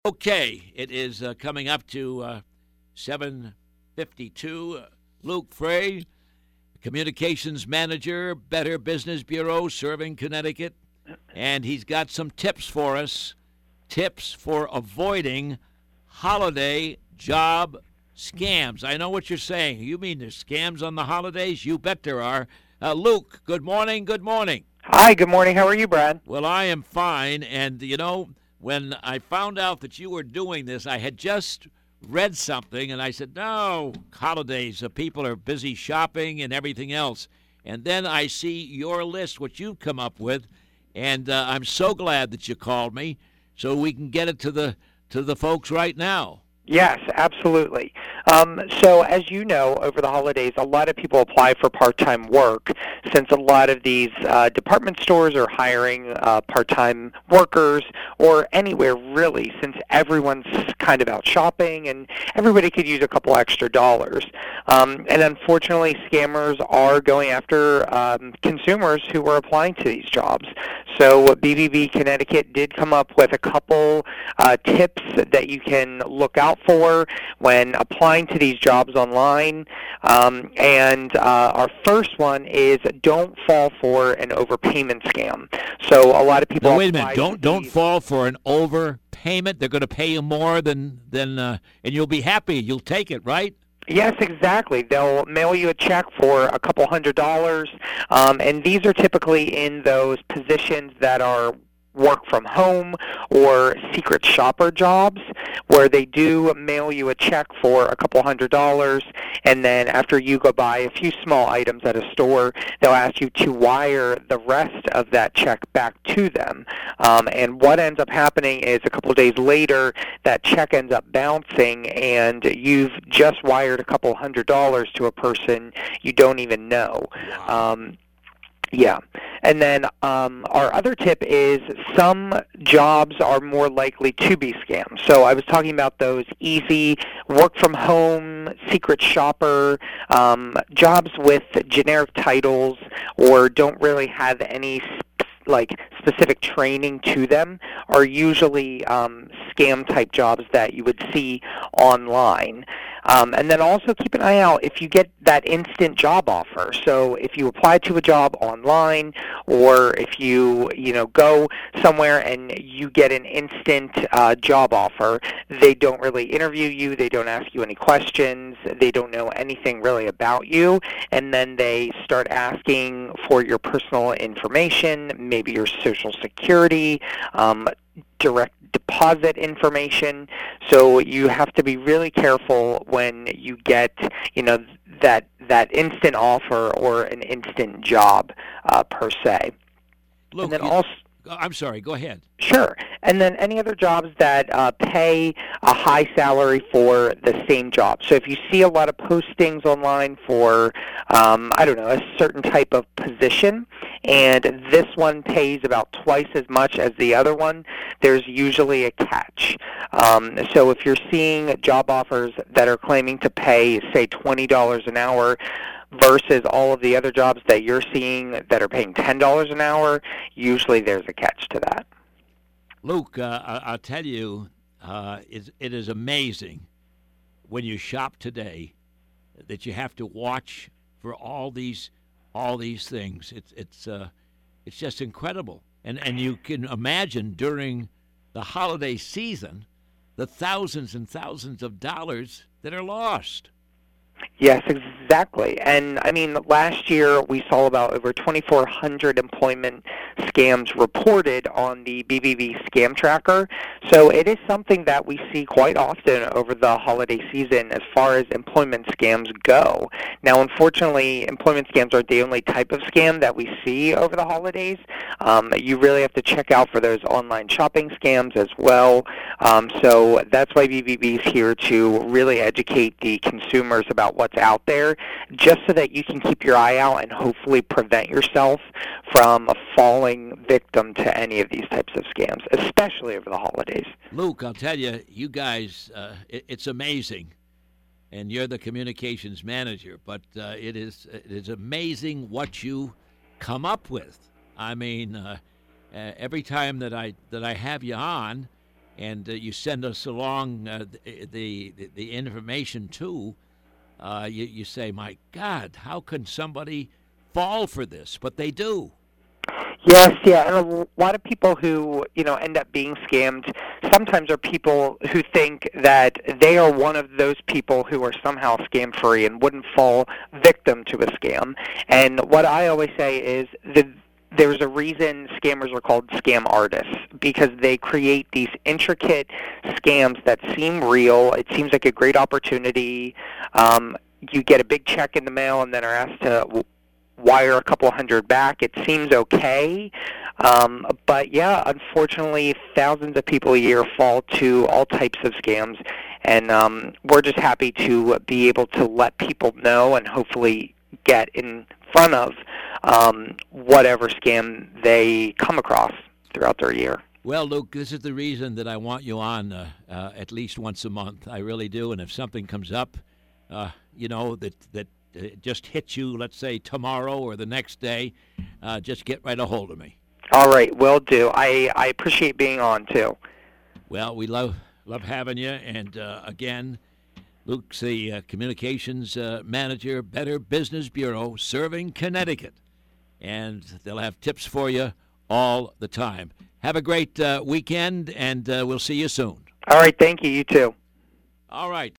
Okay, it is coming up to 7:52. Luke Frey, Communications Manager, Better Business Bureau, serving Connecticut. And he's got some tips for us, tips for avoiding holiday job scams. I know what you're saying. You mean there's scams on the holidays? You bet there are. Luke, good morning, good morning. Hi, good morning. How are you, Brad? Well, I am fine, and when I found out that you were doing this, I had just read something, and I said, no, holidays, people are busy shopping and everything else. And then I see your list, what you've come up with, and I'm so glad that you called me so we can get it to the folks right now. Yes, absolutely. So as you know, over the holidays, a lot of people apply for part-time work since a lot of these department stores are hiring part-time workers or anywhere really, since everyone's kind of out shopping and everybody could use a couple extra dollars. And unfortunately, scammers are going after consumers who are applying to these jobs. So BBB Connecticut did come up with a couple tips that you can look out for when applying to these jobs online. And our first one is don't fall for an overpayment scam. So a lot of people. Now, wait a minute. Don't fall for an overpayment. They're going to pay you more than and you'll be happy. You'll take it, right? Yes, exactly. They'll mail you a check for a couple $100s, and these are typically in those positions that are work from home or secret shopper jobs where they do mail you a check for a couple $100, and then after you go buy a few small items at a store, they'll ask you to wire the rest of that check back to them. And what ends up happening is a couple days later, that check ends up bouncing, and you've just wired a couple $100 to a person you don't even know. Yeah. And then our other tip is some jobs are more likely to be scams. So I was talking about those easy work from home, secret shopper, jobs with generic titles or don't really have any specific training to them are usually scam-type jobs that you would see online. And then also keep an eye out if you get that instant job offer. So if you apply to a job online or if you go somewhere and you get an instant job offer, they don't really interview you, they don't ask you any questions, they don't know anything really about you, and then they start asking for your personal information, maybe your Social Security, direct deposit information. So you have to be really careful when you get, that instant offer or an instant job per se. Look, and then I'm sorry, go ahead. Sure. And then any other jobs that pay a high salary for the same job. So if you see a lot of postings online for, a certain type of position, and this one pays about twice as much as the other one, there's usually a catch. So if you're seeing job offers that are claiming to pay, say, $20 an hour, versus all of the other jobs that you're seeing that are paying $10 an hour, usually there's a catch to that. Luke, I'll tell you, it is amazing when you shop today that you have to watch for all these things. It's just incredible, and you can imagine during the holiday season the thousands and thousands of dollars that are lost. Yes, exactly. And I mean, last year we saw about over 2,400 employment scams reported on the BBB Scam Tracker. So it is something that we see quite often over the holiday season as far as employment scams go. Now, unfortunately, employment scams aren't the only type of scam that we see over the holidays. You really have to check out for those online shopping scams as well. So that's why BBB is here to really educate the consumers about what's out there, just so that you can keep your eye out and hopefully prevent yourself from falling victim to any of these types of scams, especially over the holidays. Luke, I'll tell you, you guys, it's amazing, and you're the communications manager, but it is amazing what you come up with. I mean, every time that I have you on, and you send us along the information too, you say, my God, how can somebody fall for this? But they do. Yes, yeah, and a lot of people who, end up being scammed sometimes are people who think that they are one of those people who are somehow scam-free and wouldn't fall victim to a scam. And what I always say is there's a reason scammers are called scam artists, because they create these intricate scams that seem real. It seems like a great opportunity. You get a big check in the mail and then are asked to wire a couple hundred back. It seems okay, but yeah, unfortunately, thousands of people a year fall to all types of scams, and we're just happy to be able to let people know and hopefully get in front of whatever scam they come across throughout their year. Well, Luke, this is the reason that I want you on at least once a month. I really do, and if something comes up, that just hits you, let's say, tomorrow or the next day, just get right a hold of me. All right, will do. I appreciate being on, too. Well, we love having you, and again, Luke's the communications manager, Better Business Bureau, serving Connecticut, and they'll have tips for you all the time. Have a great weekend, and we'll see you soon. All right, thank you. You too. All right.